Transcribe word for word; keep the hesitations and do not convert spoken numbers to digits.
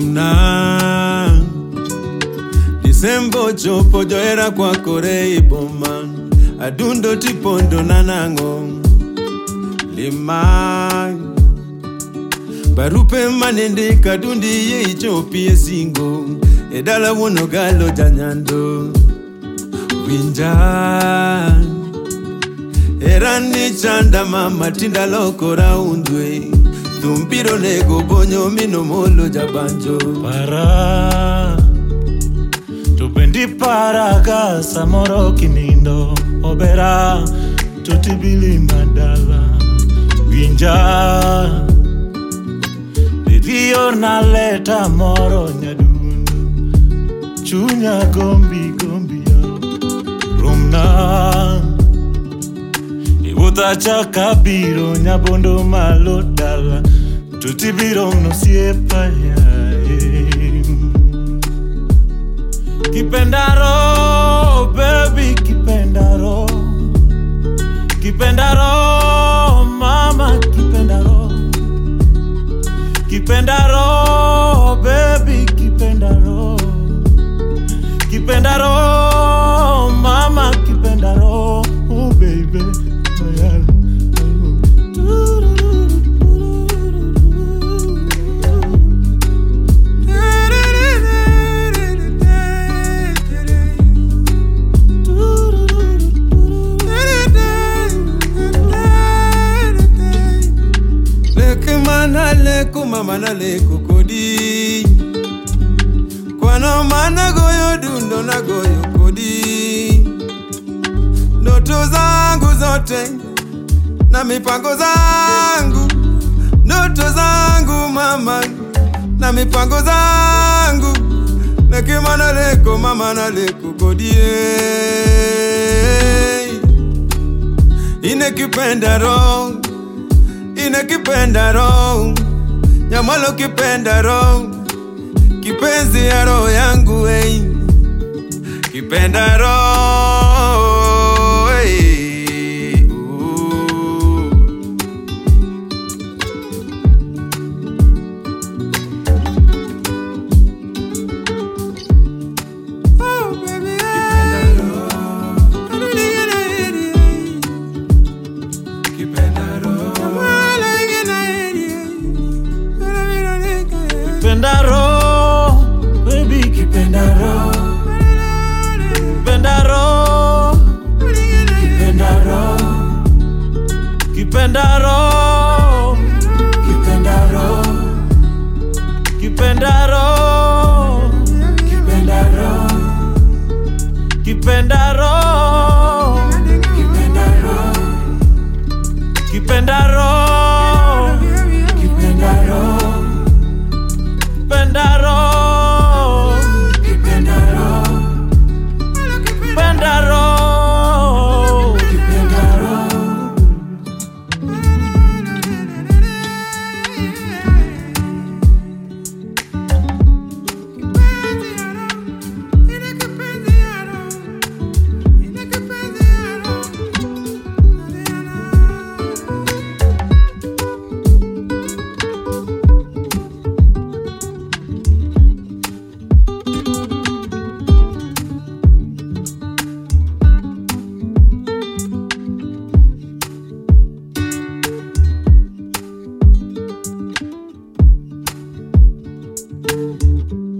From now Disembo chopo joera kwa kore iboma Adundo tipondo nanango Lima Barupe manende kadundi ye ichopie singo Edala wono galo janyando Winja Erani chanda mama tinda loko raundwe Thumpiro nego bonyo mino molo jabanjo Para Tupendi para casa moro kinindo Obera tutibili madala Winja Dio na leta moro nyadundu Chunya gombi gombi ya Rumna Ibuta chaka biro nyabondo malodala Tutibiro no siepa ya Kipendaro baby kipendaro Kipendaro mama kipendaro Kipendaro, baby, kipendaro Kipendaro, mama, kipendaro Oh, baby, Leku mama na leku kodi Kwano mana goyo dundo na goyo kodi Ndoto zangu zote na mipango zangu Ndoto zangu mama na mipango zangu Lekima na leku mama na leku kodi Inekipenda roho Inekipenda roho Nyamalo kipenda roho Kipenzi ya roho yangu hey. Kipenda roho hey. Oh baby Kipenda roho Kipenda roho Kipendaro, baby, kipendaro Kipendaro Kipendaro Kipendaro Kipendaro Kipendaro Kipendaro Kipendaro Kipendaro Kipendaro Thank you.